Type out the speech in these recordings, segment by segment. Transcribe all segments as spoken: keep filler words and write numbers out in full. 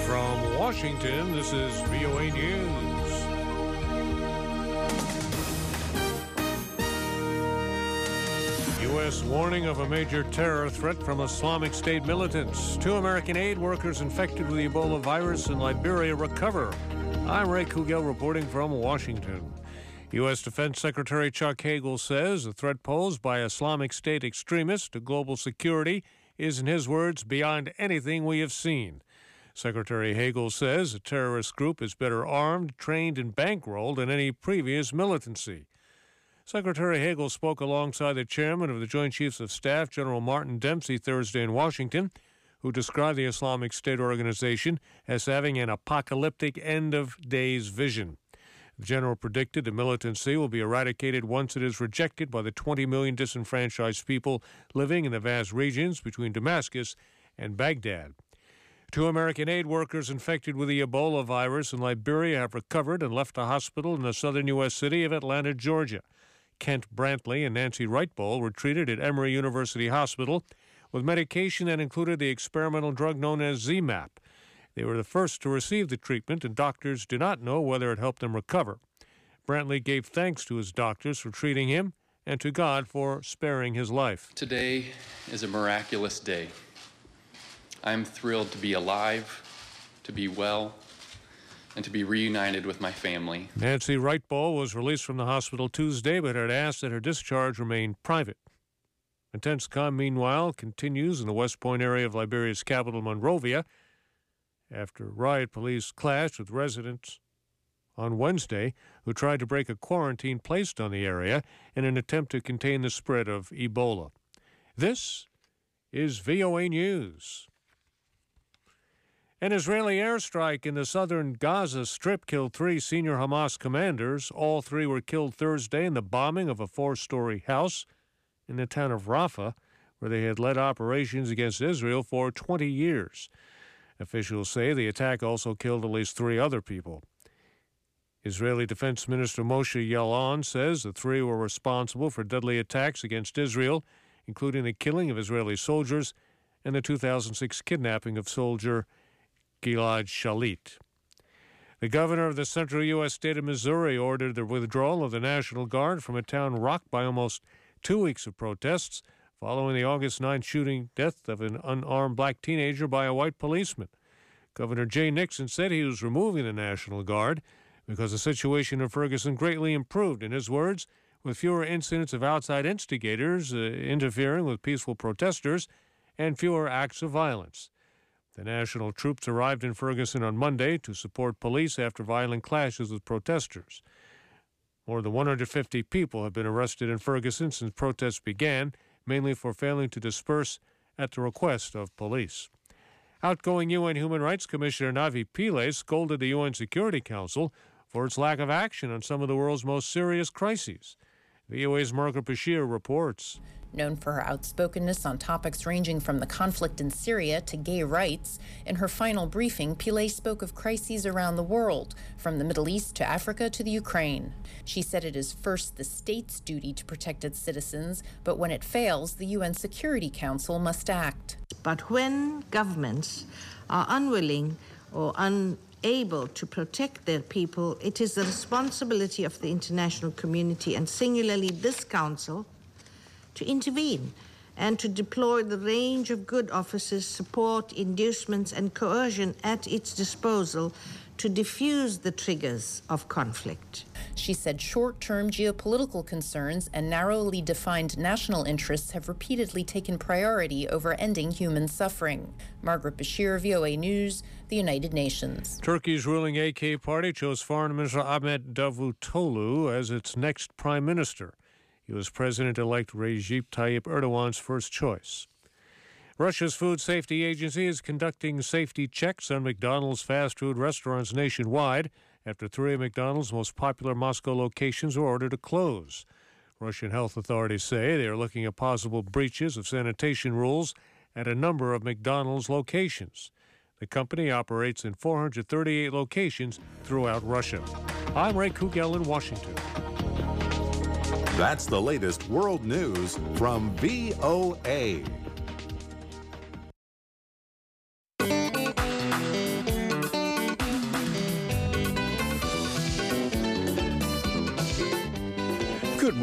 From Washington, this is V O A News. U S warning of a major terror threat from Islamic State militants. Two American aid workers infected with the Ebola virus in Liberia recover. I'm Ray Kugel reporting from Washington. U S Defense Secretary Chuck Hagel says the threat posed by Islamic State extremists to global security is, in his words, beyond anything we have seen. Secretary Hagel says the terrorist group is better armed, trained, and bankrolled than any previous militancy. Secretary Hagel spoke alongside the chairman of the Joint Chiefs of Staff, General Martin Dempsey, Thursday in Washington, who described the Islamic State organization as having an apocalyptic end-of-days vision. The general predicted the militancy will be eradicated once it is rejected by the twenty million disenfranchised people living in the vast regions between Damascus and Baghdad. Two American aid workers infected with the Ebola virus in Liberia have recovered and left a hospital in the southern U S city of Atlanta, Georgia. Kent Brantley and Nancy Wrightball were treated at Emory University Hospital with medication that included the experimental drug known as Z MAP. They were the first to receive the treatment, and doctors do not know whether it helped them recover. Brantley gave thanks to his doctors for treating him and to God for sparing his life. Today is a miraculous day. I'm thrilled to be alive, to be well, and to be reunited with my family. Nancy Wrightball was released from the hospital Tuesday, but had asked that her discharge remain private. Intense calm, meanwhile, continues in the West Point area of Liberia's capital, Monrovia, after riot police clashed with residents on Wednesday who tried to break a quarantine placed on the area in an attempt to contain the spread of Ebola. This is V O A News. An Israeli airstrike in the southern Gaza Strip killed three senior Hamas commanders. All three were killed Thursday in the bombing of a four-story house in the town of Rafah, where they had led operations against Israel for twenty years. Officials say the attack also killed at least three other people. Israeli Defense Minister Moshe Yaalon says the three were responsible for deadly attacks against Israel, including the killing of Israeli soldiers and the two thousand six kidnapping of soldier Gilad Shalit. The governor of the central U S state of Missouri ordered the withdrawal of the National Guard from a town rocked by almost two weeks of protests following the August ninth shooting death of an unarmed black teenager by a white policeman. Governor Jay Nixon said he was removing the National Guard because the situation in Ferguson greatly improved, in his words, with fewer incidents of outside instigators uh, interfering with peaceful protesters and fewer acts of violence. The national troops arrived in Ferguson on Monday to support police after violent clashes with protesters. More than one hundred fifty people have been arrested in Ferguson since protests began, mainly for failing to disperse at the request of police. Outgoing U N Human Rights Commissioner Navi Pillay scolded the U N Security Council for its lack of action on some of the world's most serious crises. V O A's Margaret Bashir reports. Known for her outspokenness on topics ranging from the conflict in Syria to gay rights, in her final briefing, Pillay spoke of crises around the world, from the Middle East to Africa to the Ukraine. She said it is first the state's duty to protect its citizens, but when it fails, the U N Security Council must act. But when governments are unwilling or unable to protect their people, it is the responsibility of the international community, and singularly this council, to intervene and to deploy the range of good offices, support, inducements, and coercion at its disposal to diffuse the triggers of conflict. She said short-term geopolitical concerns and narrowly defined national interests have repeatedly taken priority over ending human suffering. Margaret Bashir, V O A News, the United Nations. Turkey's ruling A K party chose Foreign Minister Ahmet Davutoglu as its next prime minister. He was President-elect Recep Tayyip Erdogan's first choice. Russia's Food Safety Agency is conducting safety checks on McDonald's fast food restaurants nationwide after three of McDonald's most popular Moscow locations were ordered to close. Russian health authorities say they are looking at possible breaches of sanitation rules at a number of McDonald's locations. The company operates in four hundred thirty-eight locations throughout Russia. I'm Ray Kugel in Washington. That's the latest world news from V O A.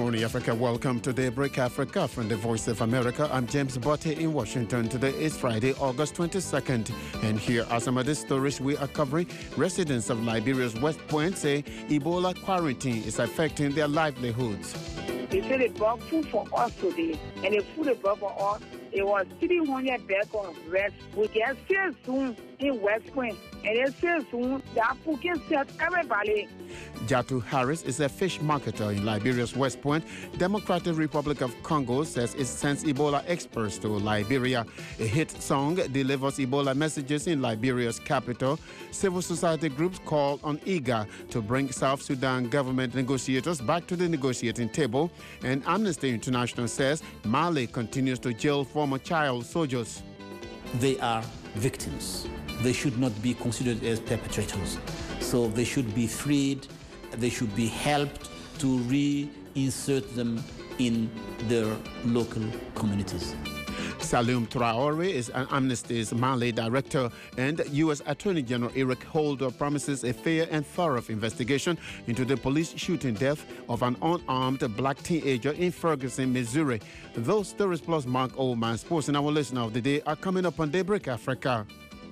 morning, Africa. Welcome to Daybreak Africa from the Voice of America. I'm James Botte in Washington. Today is Friday, August twenty-second. And here are some of the stories we are covering. Residents of Liberia's West Point say Ebola quarantine is affecting their livelihoods. They say they brought food for us today, and the food they brought for us, it was three hundred bags of rest. We get sales soon in West Point, and they say soon that food can sell everybody. Jatu Harris is a fish marketer in Liberia's West Point. Democratic Republic of Congo says it sends Ebola experts to Liberia. A hit song delivers Ebola messages in Liberia's capital. Civil society groups call on I G A to bring South Sudan government negotiators back to the negotiating table. And Amnesty International says Mali continues to jail former child soldiers. They are victims. They should not be considered as perpetrators. So they should be freed. They should be helped to reinsert them in their local communities. Saloum Traore is an Amnesty's Mali director, and U S Attorney General Eric Holder promises a fair and thorough investigation into the police shooting death of an unarmed black teenager in Ferguson, Missouri. Those stories plus Mark Oldman, sports and our listener of the day are coming up on Daybreak Africa.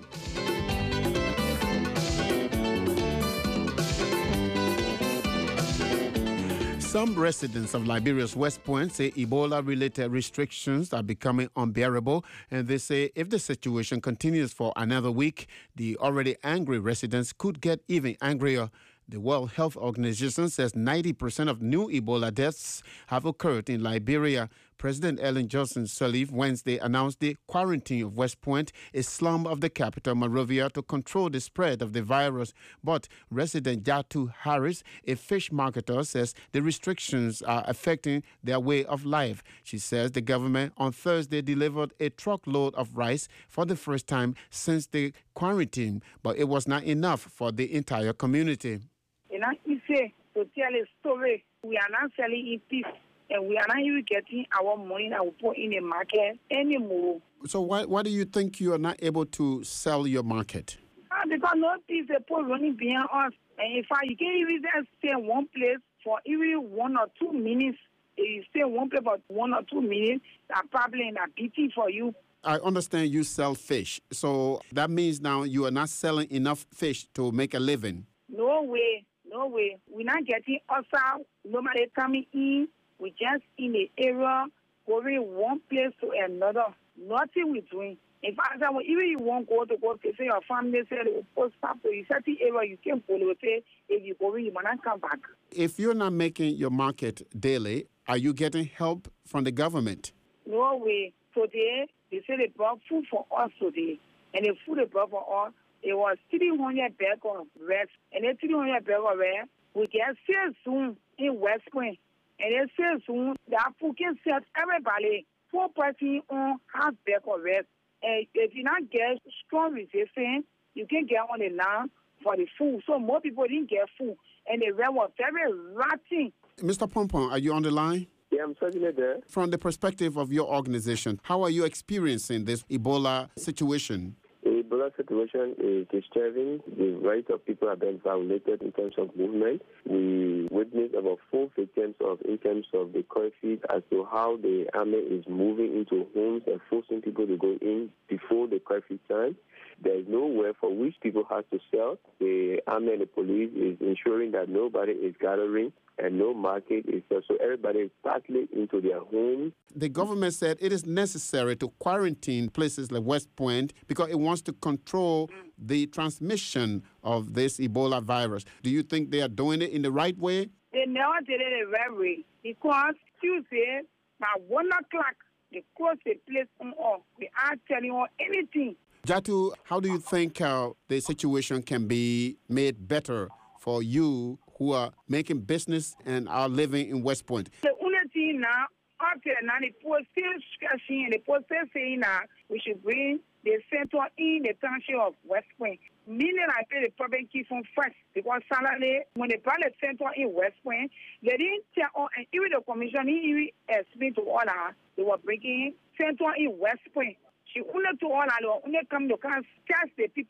Some residents of Liberia's West Point say Ebola-related restrictions are becoming unbearable, and they say if the situation continues for another week, the already angry residents could get even angrier. The World Health Organization says ninety percent of new Ebola deaths have occurred in Liberia. President Ellen Johnson Sirleaf Wednesday announced the quarantine of West Point, a slum of the capital, Monrovia, to control the spread of the virus. But resident Jatu Harris, a fish marketer, says the restrictions are affecting their way of life. She says the government on Thursday delivered a truckload of rice for the first time since the quarantine, but it was not enough for the entire community. And I say to tell a story, we are not selling in peace. And we are not even getting our money that we put in the market anymore. So why why do you think you are not able to sell your market? Uh, because no peace they put running behind us. And in fact, you can't even just stay in one place for even one or two minutes. If you stay in one place for one or two minutes, that probably in a pity for you. I understand you sell fish. So that means now you are not selling enough fish to make a living. No way. No way. We're not getting us out. Nobody coming in. We just in the area, going one place to another. Nothing we doing. In fact, even you won't go to go to say your family say they will post up to a certain area, you can follow say if you go, you might not come back. If you're not making your market daily, are you getting help from the government? No way. Today they say they brought food for us today, and the food they brought for us, it was three hundred bags of rice, and the three hundred bags of rice we get sales soon in West Point. And they say soon that food can sell everybody. Four person on half bag of rest. And if you not get strong resistance, you can get on the land for the food. So more people didn't get food. And the rest was very rotten. Mister Pompon, are you on the line? Yeah, I'm certainly there. From the perspective of your organization, how are you experiencing this Ebola situation? The Ebola situation is disturbing. The rights of people are being violated in terms of movement. We witnessed about four victims of in terms of the curfew as to how the army is moving into homes and forcing people to go in before the curfew time. There is nowhere for which people have to sell. The army and the police is ensuring that nobody is gathering and no market is there. So everybody is partly into their homes. The government said it is necessary to quarantine places like West Point because it wants to control the transmission of this Ebola virus. Do you think they are doing it in the right way? They never did it the right way because Tuesday, by one o'clock, they close the place on all. They aren't telling you anything. Jatu, how do you think uh, the situation can be made better for you who are making business and are living in West Point? The only thing now, after now, the post still scratching and the post still saying now we should bring the center in the township of West Point. Meaning I pay the public key from first because Saturday, when they brought the center in West Point, they didn't tell all, and even the commission, he even explained to all that they were bringing center in West Point. She only to all that, only come to test the people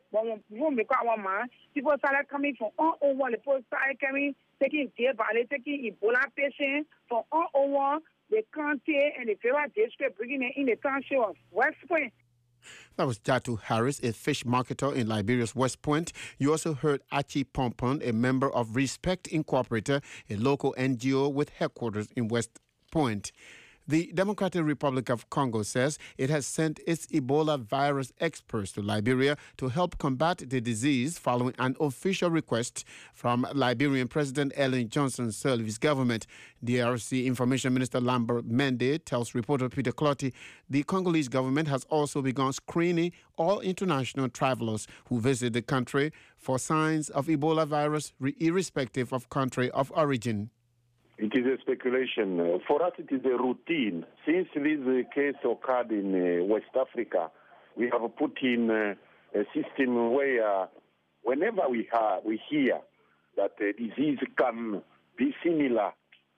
But when we got one man, people started coming from all over. The people started coming, taking Ebola, taking Ebola patients from all over the country and the federal district, bringing it in the township of West Point. That was Jatu Harris, a fish marketer in Liberia's West Point. You also heard Achi Pompon, a member of Respect Incorporated, a local N G O with headquarters in West Point. The Democratic Republic of Congo says it has sent its Ebola virus experts to Liberia to help combat the disease following an official request from Liberian President Ellen Johnson Sirleaf's government. D R C Information Minister Lambert Mende tells reporter Peter Clotty the Congolese government has also begun screening all international travelers who visit the country for signs of Ebola virus, irrespective of country of origin. It is a speculation. Uh, for us, it is a routine. Since this uh, case occurred in uh, West Africa, we have put in uh, a system where uh, whenever we, ha- we hear that a disease can be similar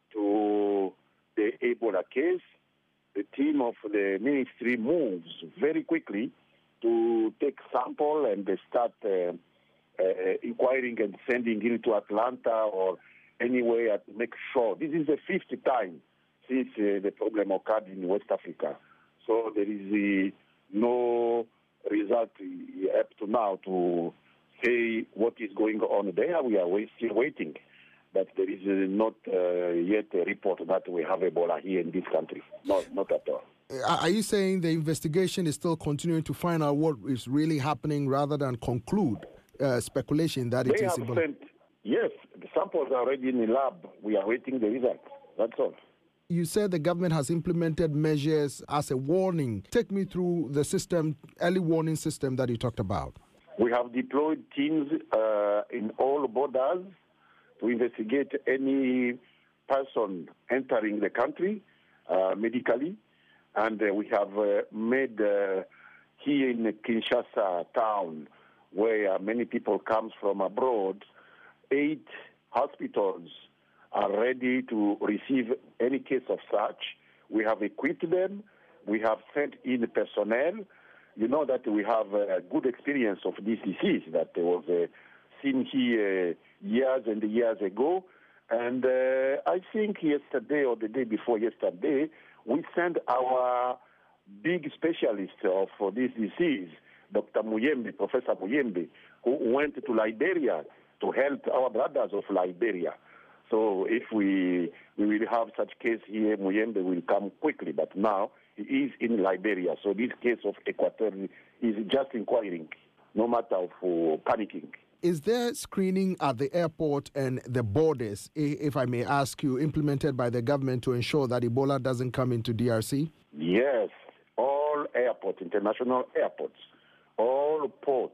to the Ebola case, the team of the ministry moves very quickly to take sample and they start uh, uh, inquiring and sending it to Atlanta or anywhere to make sure. This is the fifth time since uh, the problem occurred in West Africa. So there is uh, no result uh, up to now to say what is going on there. We are wait- still waiting. But there is uh, not uh, yet a report that we have Ebola here in this country. Not, not at all. Are you saying the investigation is still continuing to find out what is really happening rather than conclude uh, speculation that it they is have Ebola? Sent, yes, the samples are already in the lab. We are waiting the results. That's all. You said the government has implemented measures as a warning. Take me through the system, early warning system that you talked about. We have deployed teams uh, in all borders to investigate any person entering the country uh, medically. And uh, we have uh, made uh, here in Kinshasa town, where many people come from abroad, eight hospitals are ready to receive any case of such. We have equipped them. We have sent in personnel. You know that we have a good experience of this disease that was uh, seen here years and years ago. And uh, I think yesterday or the day before yesterday, we sent our big specialist of uh, this disease, Doctor Muyembe, Professor Muyembe, who went to Liberia to help our brothers of Liberia. So if we we will have such case here, Muyembe will come quickly. But now he is in Liberia. So this case of Equateur is just inquiring, no matter of uh, panicking. Is there screening at the airport and the borders, if I may ask you, implemented by the government to ensure that Ebola doesn't come into D R C? Yes, all airports, international airports, all ports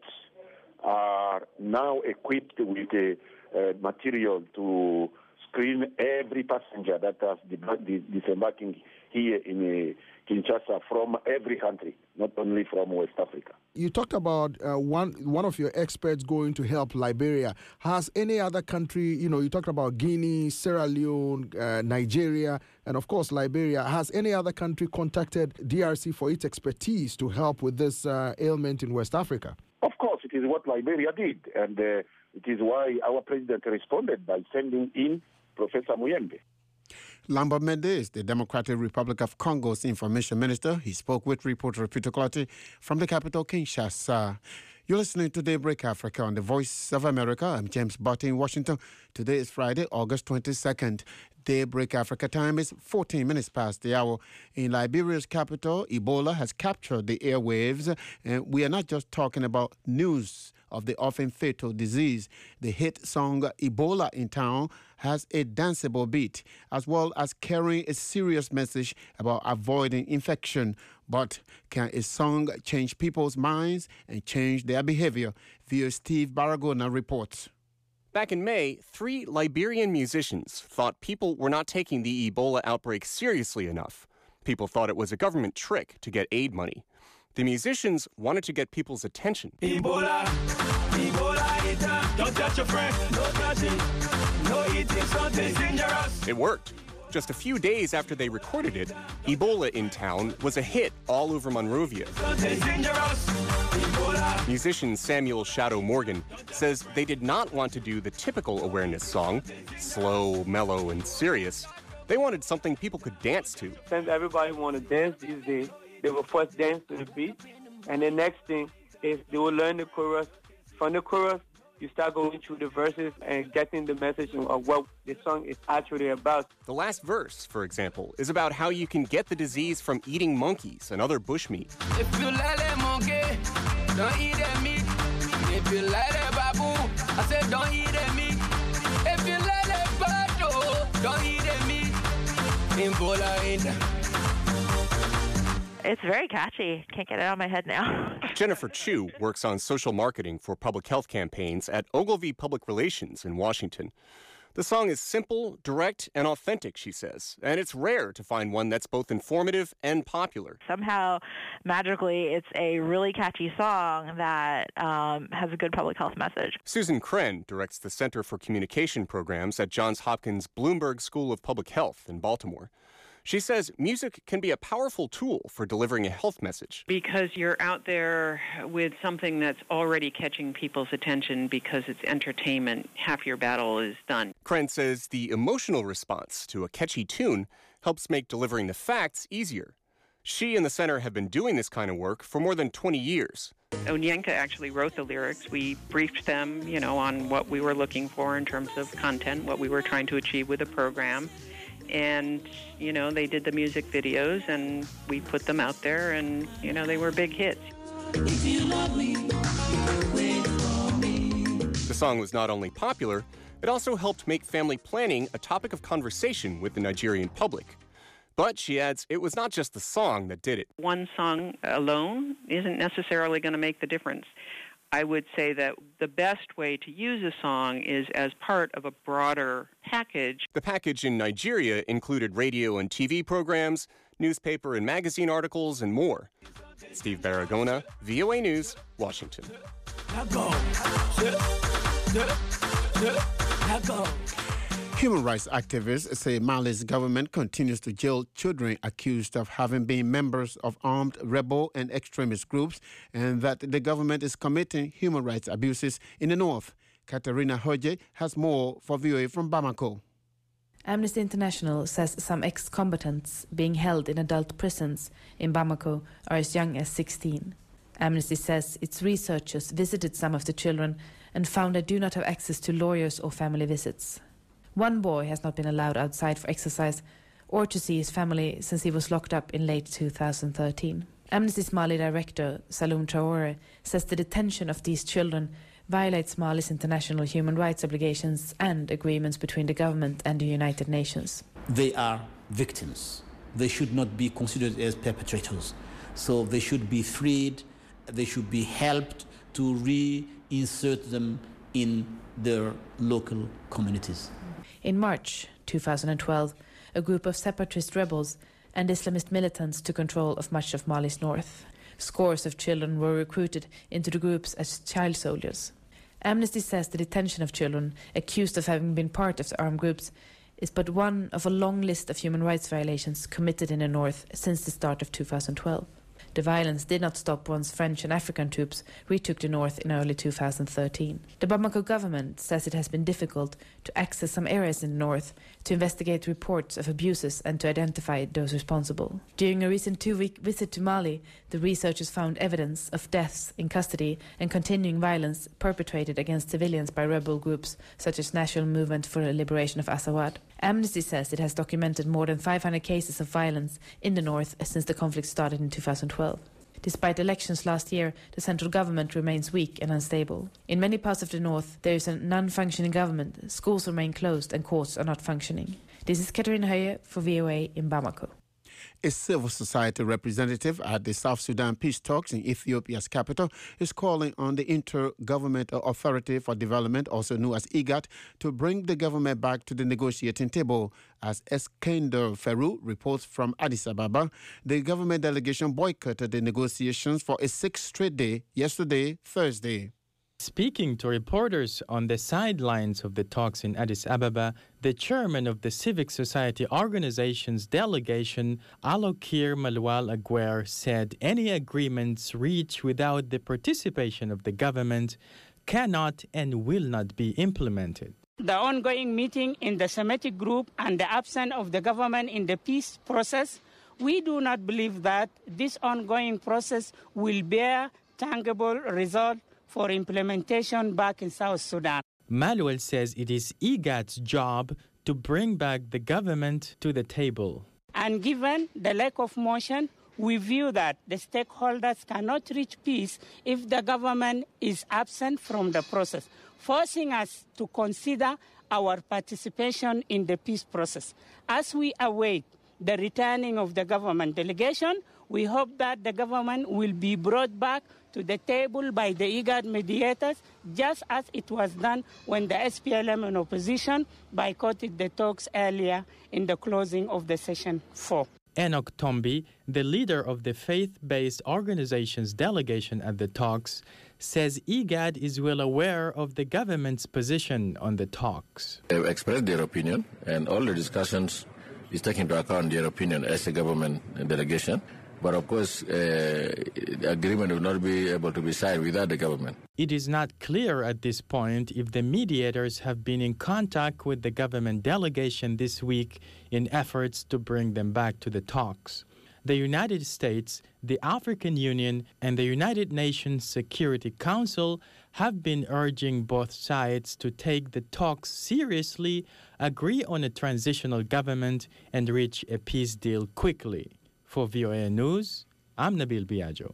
are now equipped with a uh, material to screen every passenger that has disembarking here in uh, Kinshasa from every country, not only from West Africa. You talked about uh, one one of your experts going to help Liberia. Has any other country, you know, you talked about Guinea, Sierra Leone, uh, Nigeria, and of course Liberia. Has any other country contacted D R C for its expertise to help with this uh, ailment in West Africa? Of course, it is what Liberia did, and uh, it is why our president responded by sending in Professor Muyembe. Lambert Mende, the Democratic Republic of Congo's information minister. He spoke with reporter Peter Clotty from the capital, Kinshasa. You're listening to Daybreak Africa on the Voice of America. I'm James Barty in Washington. Today is Friday, August twenty-second. Daybreak Africa time is fourteen minutes past the hour. In Liberia's capital, Ebola has captured the airwaves. And we are not just talking about news of the often fatal disease. The hit song Ebola in Town has a danceable beat, as well as carrying a serious message about avoiding infection. But can a song change people's minds and change their behavior? Via Steve Baragona reports. Back in May, three Liberian musicians thought people were not taking the Ebola outbreak seriously enough. People thought it was a government trick to get aid money. The musicians wanted to get people's attention. Ebola, Ebola, don't touch your friend, don't touch it, no eating something dangerous. It worked. Just a few days after they recorded it, Ebola in Town was a hit all over Monrovia. Something dangerous. Ebola, Musician Samuel Shadow Morgan says they did not want to do the typical awareness song, slow, mellow, and serious. They wanted something people could dance to. Since everybody want to dance these days, they will first dance to the beat, and the next thing is they will learn the chorus. From the chorus, you start going through the verses and getting the message of what the song is actually about. The last verse, for example, is about how you can get the disease from eating monkeys and other bushmeat. If you like that monkey, don't eat that meat. If you like that baboon, I said don't eat that meat. If you like that baboon, don't eat that meat. Ebola ain't that. It's very catchy. Can't get it out of my head now. Jennifer Chu works on social marketing for public health campaigns at Ogilvy Public Relations in Washington. The song is simple, direct, and authentic, she says, and it's rare to find one that's both informative and popular. Somehow, magically, it's a really catchy song that um, has a good public health message. Susan Kren directs the Center for Communication Programs at Johns Hopkins Bloomberg School of Public Health in Baltimore. She says music can be a powerful tool for delivering a health message. Because you're out there with something that's already catching people's attention because it's entertainment, half your battle is done. Kren says the emotional response to a catchy tune helps make delivering the facts easier. She and the center have been doing this kind of work for more than twenty years. Onyenka actually wrote the lyrics. We briefed them, you know, on what we were looking for in terms of content, what we were trying to achieve with the program. And, you know, they did the music videos, and we put them out there, and, you know, they were big hits. If you love me, wait for me. The song was not only popular, it also helped make family planning a topic of conversation with the Nigerian public. But, she adds, it was not just the song that did it. One song alone isn't necessarily going to make the difference. I would say that the best way to use a song is as part of a broader package. The package in Nigeria included radio and T V programs, newspaper and magazine articles, and more. Steve Baragona, V O A News, Washington. Human rights activists say Mali's government continues to jail children accused of having been members of armed rebel and extremist groups, and that the government is committing human rights abuses in the north. Katerina Hoje has more for V O A from Bamako. Amnesty International says some ex-combatants being held in adult prisons in Bamako are as young as sixteen. Amnesty says its researchers visited some of the children and found they do not have access to lawyers or family visits. One boy has not been allowed outside for exercise or to see his family since he was locked up in late two thousand thirteen. Amnesty's Mali director, Saloum Traore, says the detention of these children violates Mali's international human rights obligations and agreements between the government and the United Nations. They are victims. They should not be considered as perpetrators. So they should be freed, they should be helped to reinsert them in their local communities. In March two thousand twelve, a group of separatist rebels and Islamist militants took control of much of Mali's north. Scores of children were recruited into the groups as child soldiers. Amnesty says the detention of children accused of having been part of the armed groups is but one of a long list of human rights violations committed in the north since the start of two thousand twelve. The violence did not stop once French and African troops retook the north in early two thousand thirteen. The Bamako government says it has been difficult to access some areas in the north, to investigate reports of abuses and to identify those responsible. During a recent two-week visit to Mali, the researchers found evidence of deaths in custody and continuing violence perpetrated against civilians by rebel groups such as National Movement for the Liberation of Azawad. Amnesty says it has documented more than five hundred cases of violence in the north since the conflict started in two thousand twelve. Despite elections last year, the central government remains weak and unstable. In many parts of the north, there is a non-functioning government, schools remain closed and courts are not functioning. This is Katerina Hoje for V O A in Bamako. A civil society representative at the South Sudan peace talks in Ethiopia's capital is calling on the Intergovernmental Authority for Development, also known as IGAD, to bring the government back to the negotiating table. As Eskender Ferru reports from Addis Ababa, the government delegation boycotted the negotiations for a sixth straight day yesterday, Thursday. Speaking to reporters on the sidelines of the talks in Addis Ababa, the chairman of the Civic Society Organization's delegation, Alokir Malwal Aguer, said any agreements reached without the participation of the government cannot and will not be implemented. The ongoing meeting in the Semitic group and the absence of the government in the peace process, we do not believe that this ongoing process will bear tangible results for implementation back in South Sudan. Malwal says it is IGAD's job to bring back the government to the table. And given the lack of motion, we view that the stakeholders cannot reach peace if the government is absent from the process, forcing us to consider our participation in the peace process. As we await the returning of the government delegation, we hope that the government will be brought back to the table by the IGAD mediators, just as it was done when the S P L M and opposition boycotted the talks earlier in the closing of the session four. Enoch Tombi, the leader of the faith-based organization's delegation at the talks, says IGAD is well aware of the government's position on the talks. They've expressed their opinion, and all the discussions is taking into account their opinion as a government delegation. But of course, uh, the agreement will not be able to be signed without the government. It is not clear at this point if the mediators have been in contact with the government delegation this week in efforts to bring them back to the talks. The United States, the African Union, and the United Nations Security Council have been urging both sides to take the talks seriously, agree on a transitional government, and reach a peace deal quickly. For V O A News, I'm Nabil Biagio.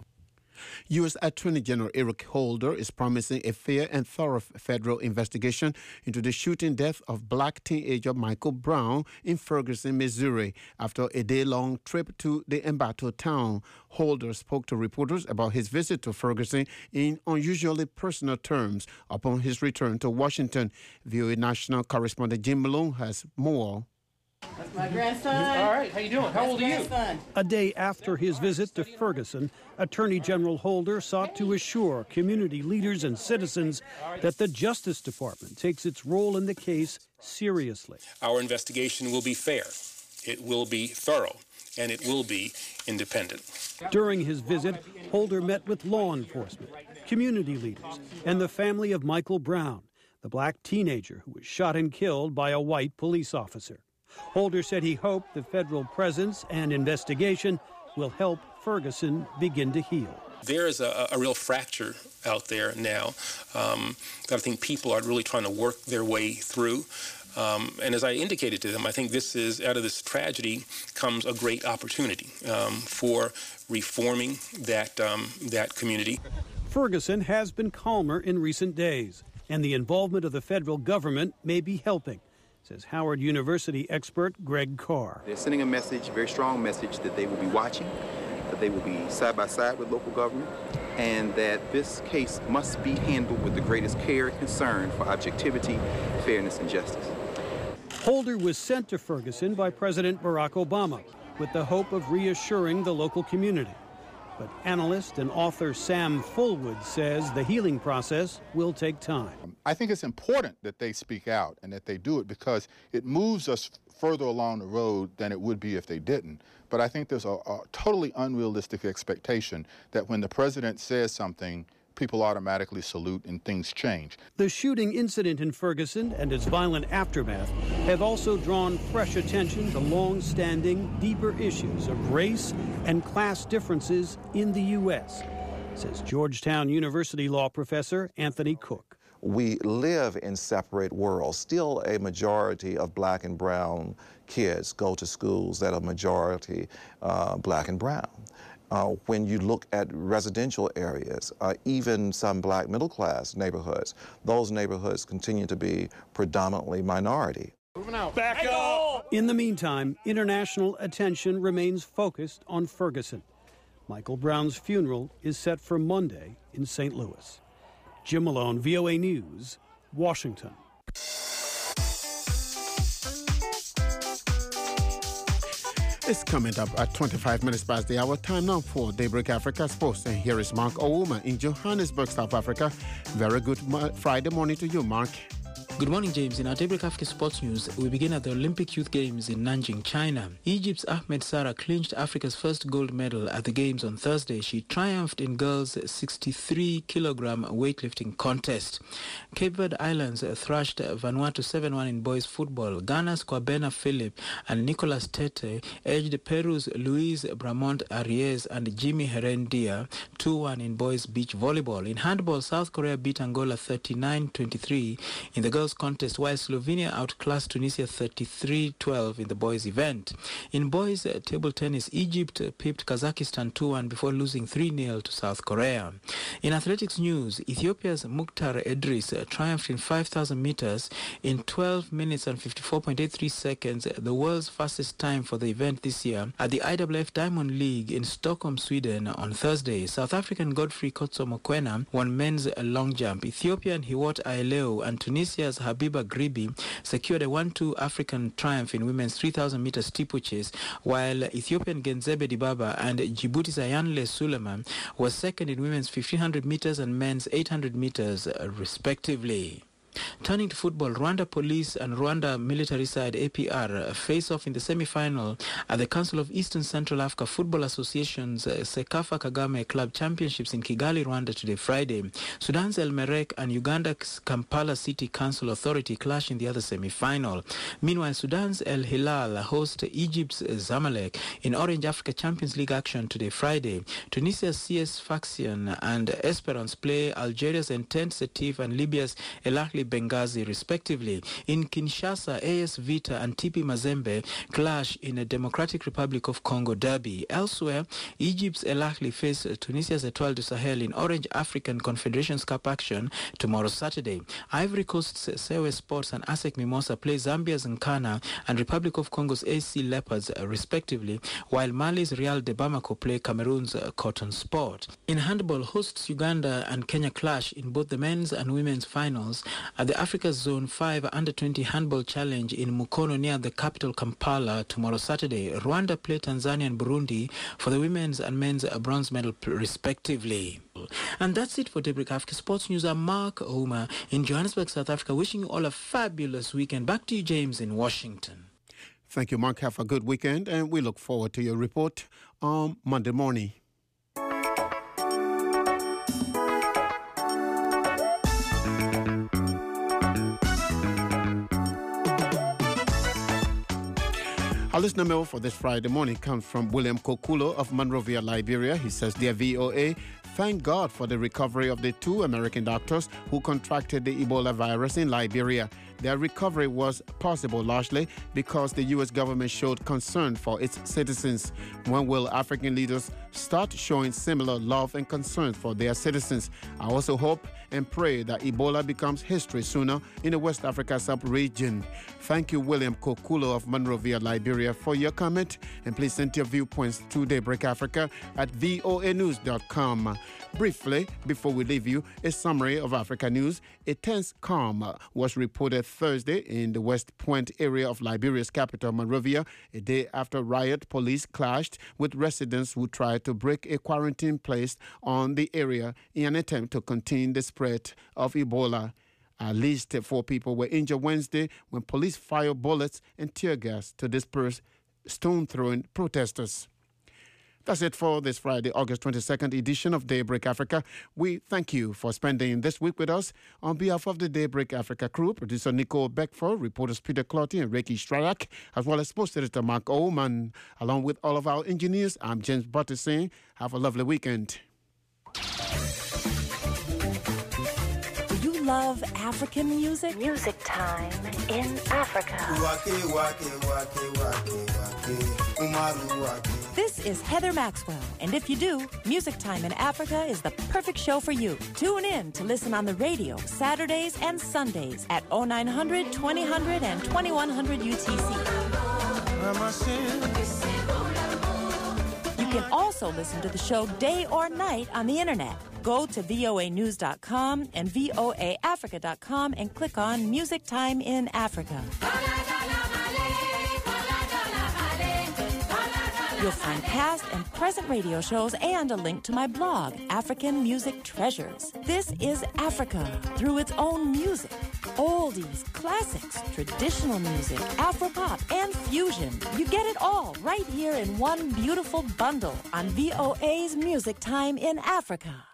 U S Attorney General Eric Holder is promising a fair and thorough federal investigation into the shooting death of black teenager Michael Brown in Ferguson, Missouri, after a day-long trip to the embattled town. Holder spoke to reporters about his visit to Ferguson in unusually personal terms upon his return to Washington. V O A national correspondent Jim Malone has more. That's my grandson. All right, how you doing? How old are you? A day after his visit to Ferguson, Attorney General Holder sought to assure community leaders and citizens that the Justice Department takes its role in the case seriously. Our investigation will be fair, it will be thorough, and it will be independent. During his visit, Holder met with law enforcement, community leaders, and the family of Michael Brown, the black teenager who was shot and killed by a white police officer. Holder said he hoped the federal presence and investigation will help Ferguson begin to heal. There is a, a real fracture out there now um, that I think people are really trying to work their way through. Um, and as I indicated to them, I think this is, out of this tragedy comes a great opportunity um, for reforming that, um, that community. Ferguson has been calmer in recent days, and the involvement of the federal government may be helping, says Howard University expert Greg Carr. They're sending a message, a very strong message, that they will be watching, that they will be side by side with local government, and that this case must be handled with the greatest care and concern for objectivity, fairness, and justice. Holder was sent to Ferguson by President Barack Obama with the hope of reassuring the local community. But analyst and author Sam Fullwood says the healing process will take time. I think it's important that they speak out and that they do it because it moves us further along the road than it would be if they didn't. But I think there's a, a totally unrealistic expectation that when the president says something, people automatically salute and things change. The shooting incident in Ferguson and its violent aftermath have also drawn fresh attention to long-standing, deeper issues of race and class differences in the U S, says Georgetown University law professor Anthony Cook. We live in separate worlds. Still a majority of black and brown kids go to schools that are majority uh, black and brown. Uh, when you look at residential areas, uh, even some black middle-class neighborhoods, those neighborhoods continue to be predominantly minority. Moving out. Back up! In the meantime, international attention remains focused on Ferguson. Michael Brown's funeral is set for Monday in Saint Louis. Jim Malone, V O A News, Washington. It's coming up at twenty-five minutes past the hour. Time now for Daybreak Africa Sports. And here is Mark Ouma in Johannesburg, South Africa. Very good Friday morning to you, Mark. Good morning, James. In our Daybreak Africa Sports News, we begin at the Olympic Youth Games in Nanjing, China. Egypt's Ahmed Sarah clinched Africa's first gold medal at the Games on Thursday. She triumphed in girls' sixty-three kilogram weightlifting contest. Cape Verde Islands thrashed Vanuatu seven one in boys football. Ghana's Kwabena Philip and Nicolas Tete edged Peru's Luis Bramont Arias and Jimmy Herendia two one in boys beach volleyball. In handball, South Korea beat Angola thirty-nine twenty-three in the girls contest, while Slovenia outclassed Tunisia thirty-three twelve in the boys event. In boys uh, table tennis, Egypt uh, pipped Kazakhstan two one before losing three nil to South Korea. In athletics news, Ethiopia's Mukhtar Idris uh, triumphed in five thousand meters in twelve minutes and fifty-four point eight three seconds, the world's fastest time for the event this year at the I W F Diamond League in Stockholm, Sweden on Thursday. South African Godfrey Kotso Mokoena won men's long jump. Ethiopian Hiwot Aileo and Tunisia's Habiba Gribi secured a one two African triumph in women's three thousand meter steeplechase, while Ethiopian Genzebe Dibaba and Djibouti's Ayanle Suleiman was second in women's fifteen hundred meters and men's eight hundred meters, respectively. Turning to football, Rwanda Police and Rwanda military side A P R face off in the semi-final at the Council of Eastern Central Africa Football Association's Sekafa Kagame Club Championships in Kigali, Rwanda today, Friday. Sudan's El Merreikh and Uganda's Kampala City Council Authority clash in the other semi-final. Meanwhile, Sudan's El Hilal host Egypt's Zamalek in Orange Africa Champions League action today, Friday. Tunisia's C S Sfaxien and Esperance play Algeria's Entente Setif and Libya's El Ahly Benghazi, respectively. In Kinshasa, A S Vita and T P Mazembe clash in a Democratic Republic of Congo derby. Elsewhere, Egypt's El Ahly face Tunisia's Etoile du Sahel in Orange African Confederations Cup action tomorrow, Saturday. Ivory Coast's Sewe Sports and ASEC Mimosa play Zambia's Nkana and Republic of Congo's A C Leopards, respectively, while Mali's Real de Bamako play Cameroon's Cotton Sport. In handball, hosts Uganda and Kenya clash in both the men's and women's finals at the Africa Zone five under twenty Handball Challenge in Mukono near the capital Kampala tomorrow, Saturday. Rwanda play Tanzania and Burundi for the women's and men's bronze medal, respectively. And that's it for Daybreak Africa Sports News. I'm Mark Ouma in Johannesburg, South Africa, wishing you all a fabulous weekend. Back to you, James, in Washington. Thank you, Mark. Have a good weekend, and we look forward to your report on Monday morning. Our listener mail for this Friday morning comes from William Kokulo of Monrovia, Liberia. He says, "Dear V O A, thank God for the recovery of the two American doctors who contracted the Ebola virus in Liberia. Their recovery was possible largely because the U S government showed concern for its citizens. When will African leaders start showing similar love and concern for their citizens? I also hope and pray that Ebola becomes history sooner in the West Africa sub-region." Thank you, William Kokulo of Monrovia, Liberia, for your comment. And please send your viewpoints to Daybreak Africa at V O A news dot com. Briefly, before we leave you, a summary of Africa news. A tense calm was reported Thursday in the West Point area of Liberia's capital, Monrovia, a day after riot police clashed with residents who tried to break a quarantine placed on the area in an attempt to contain the spread of Ebola. At least four people were injured Wednesday when police fired bullets and tear gas to disperse stone-throwing protesters. That's it for this Friday, August twenty-second edition of Daybreak Africa. We thank you for spending this week with us. On behalf of the Daybreak Africa crew, producer Nicole Beckford, reporters Peter Clotty and Reiki Strayak, as well as sports editor Mark Oman, along with all of our engineers, I'm James Butter saying, have a lovely weekend. Do you love African music? Music Time in Africa. This is Heather Maxwell, and if you do, Music Time in Africa is the perfect show for you. Tune in to listen on the radio Saturdays and Sundays at oh nine hundred, twenty hundred, and twenty-one hundred U T C. You can also listen to the show day or night on the internet. Go to V O A news dot com and V O A africa dot com and click on Music Time in Africa. You'll find past and present radio shows and a link to my blog, African Music Treasures. This is Africa through its own music. Oldies, classics, traditional music, Afropop, and fusion. You get it all right here in one beautiful bundle on V O A's Music Time in Africa.